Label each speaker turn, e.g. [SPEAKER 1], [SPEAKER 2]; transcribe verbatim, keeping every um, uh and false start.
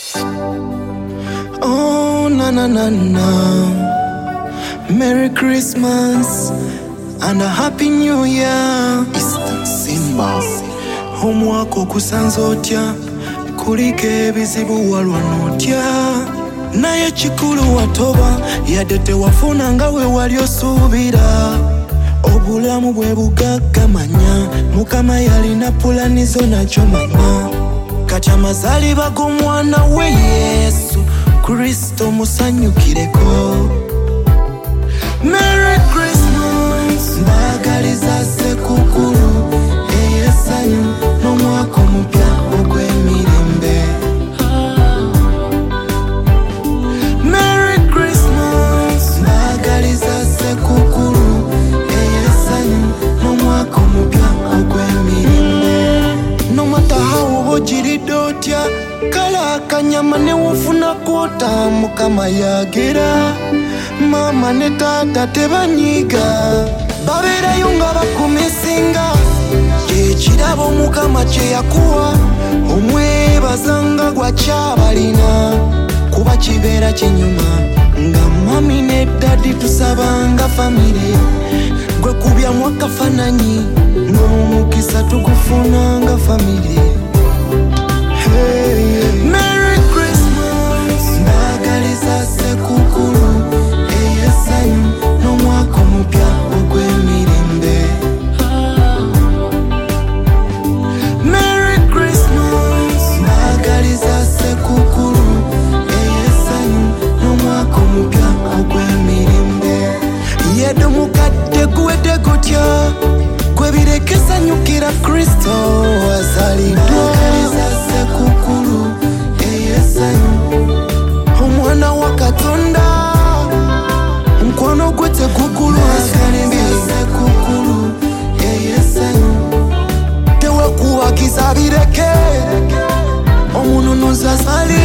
[SPEAKER 1] Oh, na na na na. Merry Christmas and a Happy New Year. Easter Simba. Omwaka okusanza otya, kuliko ebizibu walwa n'otya. Naye kikulu watoba, yadde tewafuna nga we wali osuubira. Obulamu bwe bugaggamanya, Mukama yalina pulani zo nakyo manya. Kati amazaalibwa g'omwana we Yesu Kristo musanyukireko. Merry Christmas, mbagaliza sekukulu eyesanyu n'omwaka omupya ogw'emirembe. Merry Christmas, mbagaliza sekukulu eyesanyu n'omwaka omupya ogw'emirembe. No matter how obojiridde otya, kala akanyama ne wofuna kwota Mukama yagera. Mama ne taata tebanyiga, babeerayo nga bakumisinga. Ekirabo Mukama kye yakuwa, omwebazanga gwakyabalina. Kuba kibeera kinyuma nga mami ne dadi tusabanga famire. Gwe kubyamu akafananyi n'omukisa tugufunanga famire. Hey, Merry Christmas, mbagaliza sekukulu eyesanyu n'omwaka omupya ogw'emirembe. Merry Christmas, mbagaliza sekukulu eyesanyu n'omwaka omupya ogw'emirembe. Yedde mukadde guwedde gutya, gwe bireke sanyukira Kristo azaliddwa. Sekukulu eyesanyu, omwana wa Katonda, omukwano gwe tegugulwa. Sekukulu eyesanyu, tewekuwagiza bireke, omununuzi azali